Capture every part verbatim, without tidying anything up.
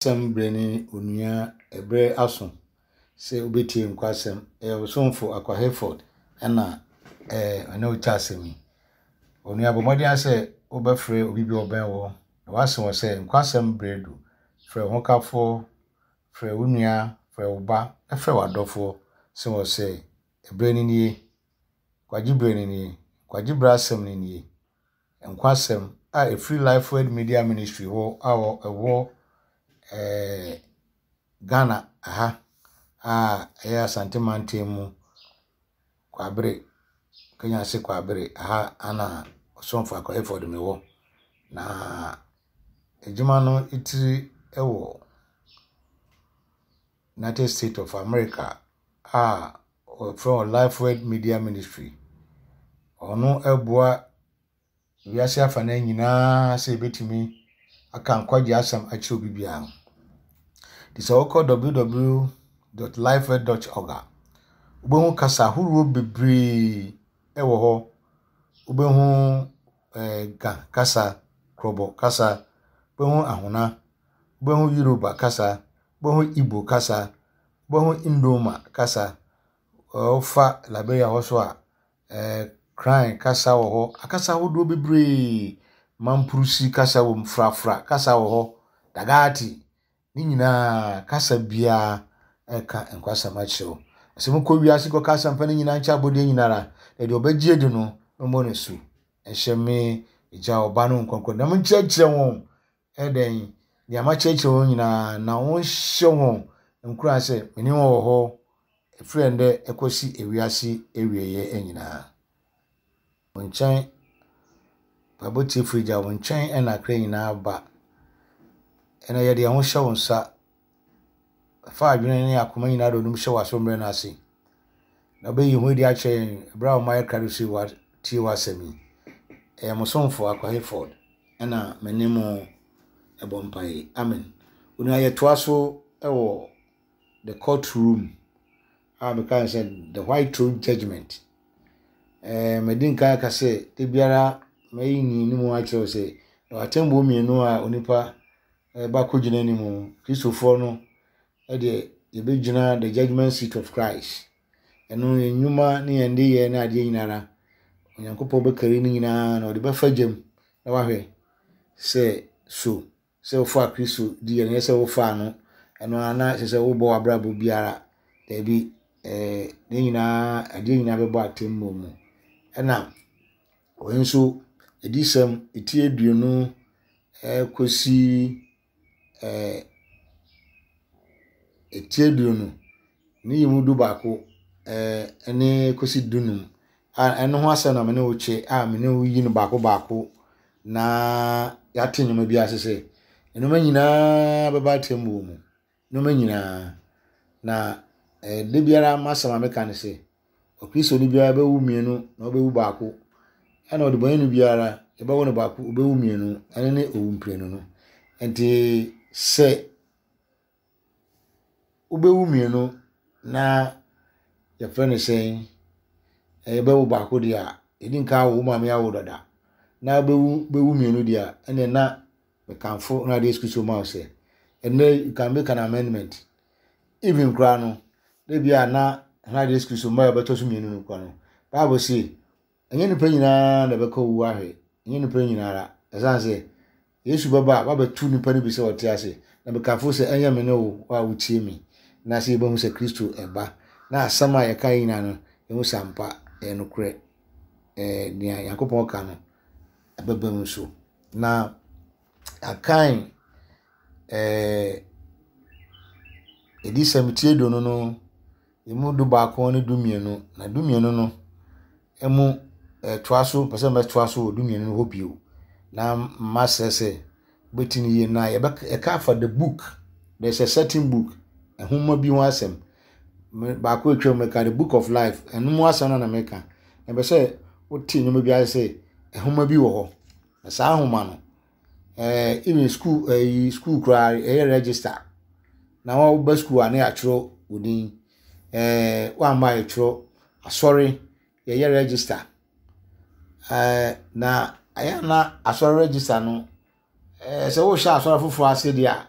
Some brainy unia ebre aso se obeti nkwasem e osomfo Akwa Hereford na eh ana utasemi onu abomodi ase obefre obi bi oben wo na waso se nkwasem bredu fre hokafo fre unia fre uba efre wadofo se wo se ebreni ni kwaji breni ni kwaji brasem ni ni nkwasem a e Free Life Word Media Ministry wo awo ewo eh Ghana aha ah ya Asante Mantemu kwabre kanya se kwabre aha ana osomfo Akwa Hereford mewo na ejuma no itiri ewo United States of America ah from Life Word Media Ministry ono eboa wiase afa na nyina se betimi aka nkwaje asam achi obibia disawoko w w w dot lifeword dot org ubehu kasa huru bebre ewo ho ubehu eh ga kasa krobo kasa ubehu ahuna ubehu Yoruba kasa ubehu Igbo kasa ubehu Indoma kasa ofa Liberia hoso a eh crying kasa wo ho akasa hodo bebre mampurusi kasa wo mfrafra kasa wo ho dagati ni nyina kasa bia eka enkwasa macho asemu ko wiase ko kasa mpa ni nyina ncha bode nyinara e de obagye de no mo ne su ehye ija oba no nkonkon na mchechire won eden ni amachechire won nyina na won hye won nkura se meni won wo ho friende ekosi ewiase ewieye enyina wonchan baboti frija wonchan ena kra nyina ba ena ye de ho hye won sa fa adwene ne akoma nyina do num hye waso mre na ase na be yi ho di a che bra o mai kra si wa ti wasemi e mosomfo Akwa Hereford ena menimo ebompai amen unu aye toaso ewo the courtroom ah because said the white throne judgment eh medin kan ka se te biara mai ni ni mu a che se watembo mienu a onipa e ba ko gina ni mu Christopher no e de yebe gina the judgment seat of Christ eno enwuma ne yende ye na ade nyinara onyankopɔ be kari ni nyina na ode be fagem na wahwe se so se wo fa Kristo di ye ne se wo fa no eno ana se se wo bo abrabo biara da bi eh ne nyina ade nyina be bo atemmo mu ena wenso edisem etie duonu eh kosi eh etie duonu ni yimu du baako eh ene kosi dunum a eno ho asana me ne woche a me ne wuyi no baako baako na yate nyoma bi asese eno ma nyina be ba temmo mu no ma nyina na eh de biara masama meka ne se o Kristo ni biara be wu mienu na obewu baako ana ode boyenu biara e ba wono baako obewu mienu ene ne owu mprenu no enti se obewu mienu na ya frene sen e be wu baako dia edin ka wo ma me awo dada na bewu bewu mienu dia ene na me kanfo na de Kristo ma se ene you can make an amendment even kra no de bia na na de Kristo ma be to so mienu no kwa no Bible say enye ni panyina na be ka wu ahwe enye ni panyina ra esan se Yesu baba ba be tu ni pani bi se wote ase na be kanfo se enye me ne wo wa wutie mi na se be hu se Kristo eba na asama ye kai na no ehu sampa e no kre eh ni Yakobon ka no ababam so na akan eh edisem tie do no no emu do ba ko ne du mienu na du mienu no emu eh toaso pese me toaso du mienu no hobio na masese betini ye na ye ka for the book there's a certain book ehuma bi won asem ba ko etwa me ka the book of life enu mu asem na me ka e be se oti nyoma bi ase ehuma bi wo ho na sa ahuma no eh even school eh school kra eh register na wa ba school ani atro odin eh wa ma atro asori ye ye register eh na aya na asori register no eh se wo sha asori fufu ase dia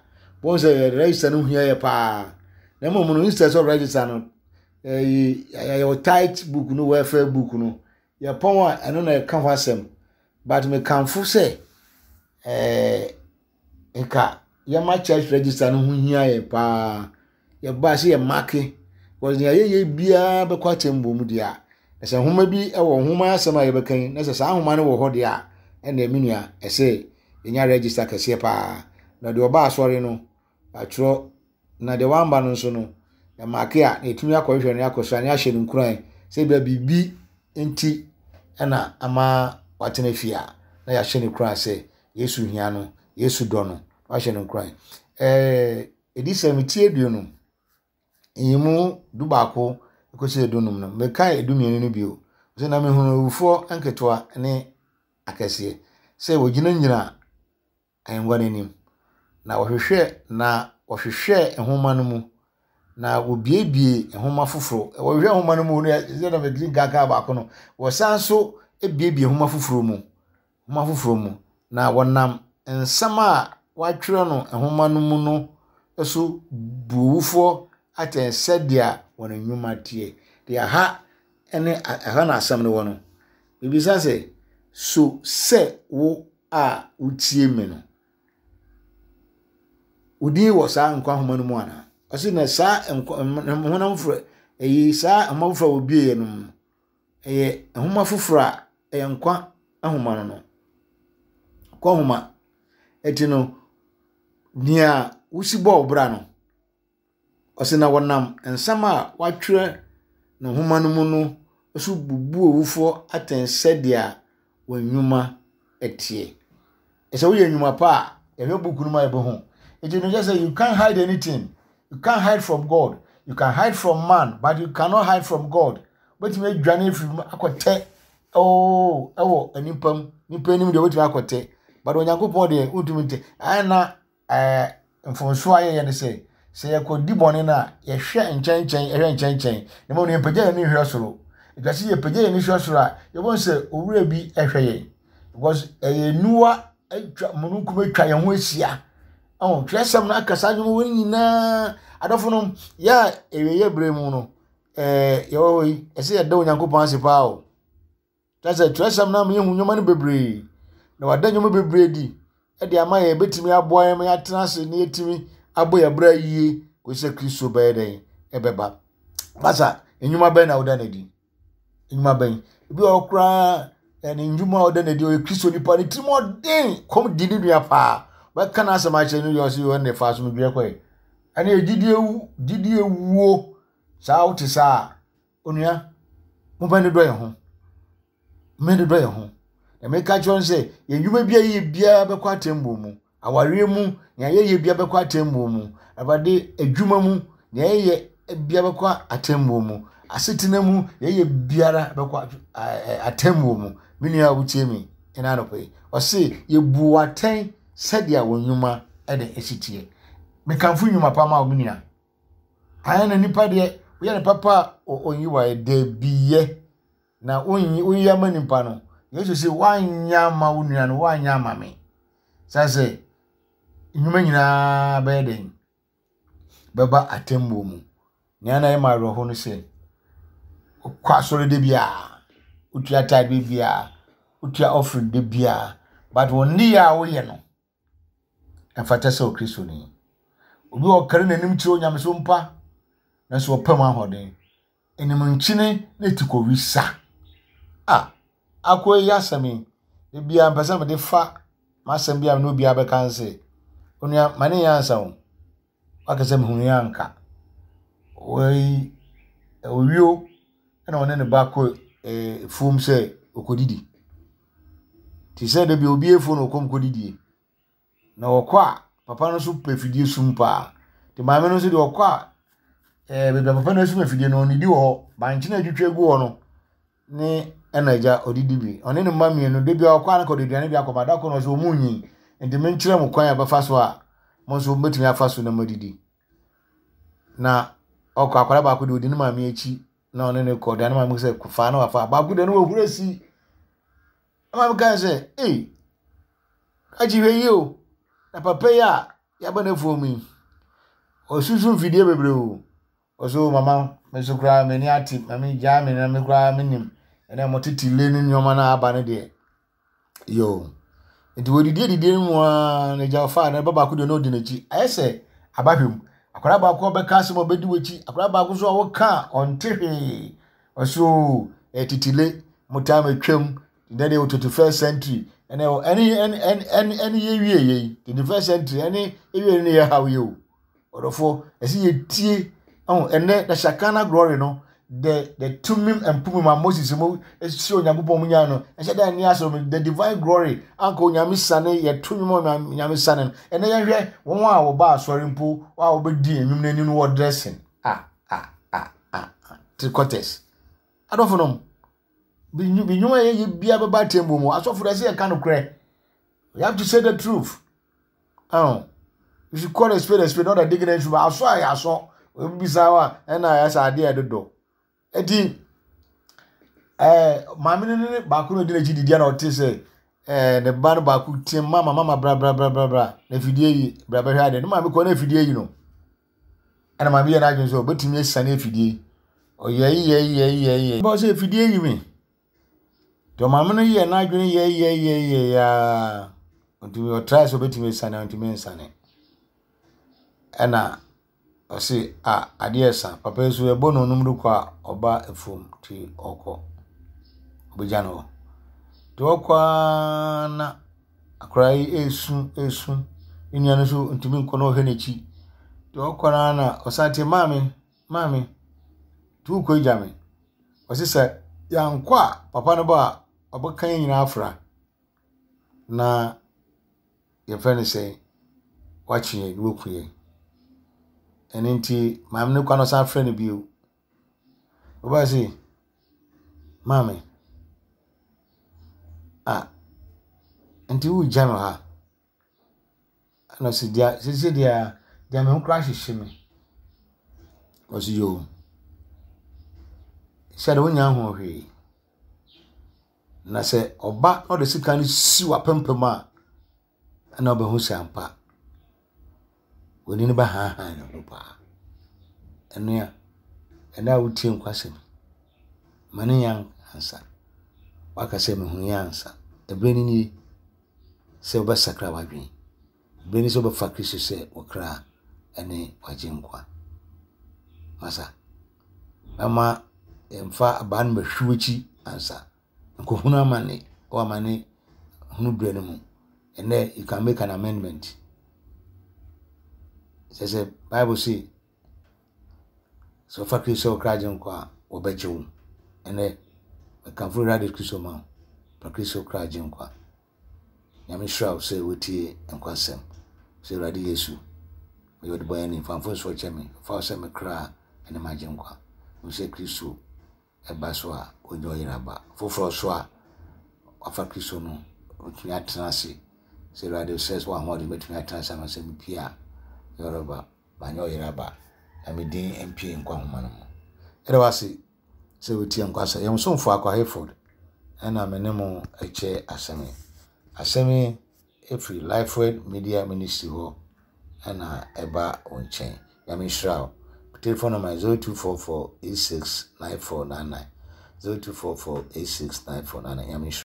Bon say register no hia ye pa na mo no instead of register no eh your tight book no welfare book no ye pon a eno na e kan asem but me kanfo say eh eka ye ma church register no hia ye pa ye ba se ye marke because ye ye bia be kwatembo mu dia ese homa bi e wo homa asem a ye bekan na se sa homa no wo ho dia e na menua e se enya register kase pa na de oba asori no atro na de wamba no so no ya marke a etumi akohwe ne akosane ahye no nkuran se bia bibi enti na ama watene fia na ya hye ne kran se Yesu hia no Yesu do no ahye no nkuran eh edise mitie duo no yimu dubako ekoche edunum no meka edumienu no bio se na mehunu ufo anketoa ne akese se wogina nyina ayengwa nenim na wohwehwe na wohwehwe ehoma no mu na obiebie ehoma foforo wohwehwe ehoma no mu no ze na megrin gaga ba ko no wo sanso ebiebie ehoma foforo mu ehoma foforo mu na wonam ensama watwere no ehoma no mu no eso buwufo atensedia wona nwuma tie de ha ene aha na asam no wono bibisa se so se wo a utie me no udi wo sa nkwa homa no mu ana ose na sa hona mfura eyi sa homa mfura obi ye no eye homa fufura eye nkwa ahoma no no kwa homa etino nia usibo obra no ose na wonam ensama watwere no homa no mu no so bubu owufo atensedia wonwuma etie ese wo ye nwuma pa e hwe buku no ma ebe ho it you just say you can't hide anything. You can't hide from God. You can hide from man, but you cannot hide from God. But you make journey from akote. Oh, oh, anipam, nipa nim de wetu akote. But when Yankopon de utumite, ana eh mfonso aye ye say, say yakodi bone na ye hwe enchan chan, ye hwe enchan chan. Na mo ne pagya ni hwe soro. Ikasi ye pagya ni hwe soro a, ye won say owura bi ehwe ye. Because eh nuwa atwa mununkum atwa ye ho asia. Oh, tresam na akasa nyu nyina adofo no ya eweye bremu no eh yo yi ese ya da Onyankopon ase pa o tase tresam na me hu nyoma no bebre na wada nyoma bebre di e de ama ye betimi aboa em ya tenase na yetimi abo ya bra yie ko se Kristo ba den e beba basa enyuma ben na oda na di enyuma ben bi okra ene njuma oda na di o Kristo ni pa ni timo den kom di ni pa ba kana sama che no yo si won ne fa so mdwe kwai ani ejidi ewu didi ewuo sa uti sa onua mo ba ne do ye ho me ne do ye ho e me ka chon se ye nwuma bia ye bia be kwa tembo mu aware mu nya ye ye bia be kwa tembo mu abade adwuma mu nya ye bia be kwa atembo mu asetina mu ye ye biara be kwa atembo mu minua wutie mi ina no pe o se ye buwaten sadia wonwuma e de esitie me kanfu nwuma pa ma ominia aya na nipa de we na papa onyiwa e de biye na onyi oyiya ma nipa no yesu se wanya ma wonua no wanya ma me sase nwuma nyina be den beba atembo mu nya na e ma roho no se kwa sore de bia utua tide bia utua offering de bia but wonni ya wo ye no afata se o Kristo ni obi o kare nanim tiro nyame so mpa na so opam ahoden enim nchine na tiko wisa ah akwa yasami e bia mpasa me de fa masam bia no bia be kanse onua mane yansa wo akase me hunu yanka oi owio na wona ne ba ko eh fum se okodidi ti se de bi obi efo no kom kodidi na okwa papa no so pefidie sumpa ti maame no so de okwa eh be papa no so pefidie no ni di wo ba nchina adwetwe gu wo no ni enaja odidi bi one ne mamie no de bi okwa na ko de duane bi akoma da ko no so munyi enti me nkyere mo kwan abafa so a mo so betimi afa so na madidi na okwa akwara ba ko de odi ne maame echi na one ne ko de ne maame se kufa na wafa ba ko de no ohuresi maame kan se eh ajiwe yi o na papa ya ya bana fomi osusu video bebre o oso mama me so kra me ni ati mama ja me na me kra me nim ene mo titi le ni nyoma na aba ne de yo enti wo didi didi mu a ne ja fa na baba ku de no di na chi ayese abahwem akora ba ko be ka se mo bedi wachi akora ba ko so wo ka ontehe oso etitile mutama twam then the twenty-first century and any any any any year ye twenty-first century any year ni how you orofo esi ye tie oh ene the shakana glory no the the tumim and pumim Moses mo esi onyankopon mu nya no ehye da ni aso the divine glory anko onyame sane ye tumim onyame sane ene ye hwe won a wo ba asori mpo wa wo bedi enwum nani no wo dressing ah ah ah ah tricotes adofo no Binyu binyu ye bia baba tembo mo asofo dey say e kan kure. You have to say the truth. Oh. You should call a spade a spade, not a digging into my aso I aso. We be sawa and I as idea the door. Eti eh mama ne ba ku no de ji dia na o te say eh the ban ba ku tie mama mama bra bra bra bra bra na fidie yi bra bra hade no mama ko na fidie yi no. Ana mama ye na adwen so betimi asane fidie. O ye ye ye ye ye. Bo say fidie yi me. To mama no ye na adwene ye ye ye ye ya ontimi o try so betimi sane ontimi nsane ena o se a ade esa papa so e bono numru kwa oba efum ti oko obejano to okwa na akrai esu esu inyane so ontimi nkono henechi to okwa na na osate mami mami tu ko ijame o se se yankwa papa no ba obakan nyina afra na ye friend say watching ye woku ye enenti mam ne kwa no sa friend biu oba say mami ah enti u jano ha ana si dia si si dia dia me ho crash shimi o si yo se do nya ho hwe na se oba no de sika ni si wa pempem a ana oba hu sampa woni ni ba ha ha no pa eno ya ena wutie nkwasem mane yan ansa waka se me hu yan ansa ebreni ni se oba sakra wadwen ebreni se oba fakriso se okra ene wajenkwa masa ama emfa aban behwuchi ansa nko hunu amane o amane hunu brene mu and then you can make an amendment. Says the Bible say so for Christo Krajan kwa obeju and then we can fully radical Christo man for Christo Krajan kwa Yami Shroud say wutie enkwasem say radi Yesu we would boy any fanfo so chemi for some cry and imagine kwa we say Christo ebaswa onyo yiraba foforo so a afa Christo no otumi atenase say radio says one more between attention and some pia Yoruba banyo yiraba amidin M P nkwa homano ere wase say we tie nkwasa yem so mfo akwa Hayford na menemo eche asemi asemi every Lifewed Media Ministry ho na eba onchen Yami Shroud telephone number zero two four four eight six nine four nine nine zero two four four eight six nine four nine nine Yami